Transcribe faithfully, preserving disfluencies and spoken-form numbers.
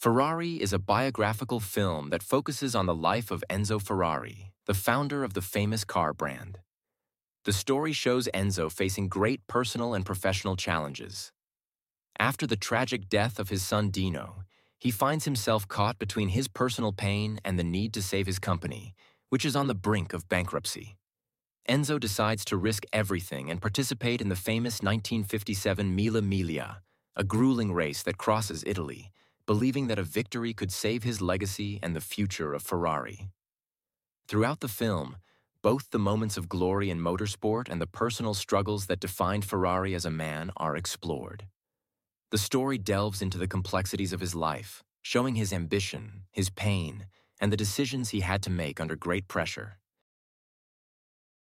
Ferrari is a biographical film that focuses on the life of Enzo Ferrari, the founder of the famous car brand. The story shows Enzo facing great personal and professional challenges. After the tragic death of his son Dino, he finds himself caught between his personal pain and the need to save his company, which is on the brink of bankruptcy. Enzo decides to risk everything and participate in the famous nineteen fifty-seven Mille Miglia, a grueling race that crosses Italy, believing that a victory could save his legacy and the future of Ferrari. Throughout the film, both the moments of glory in motorsport and the personal struggles that defined Ferrari as a man are explored. The story delves into the complexities of his life, showing his ambition, his pain, and the decisions he had to make under great pressure.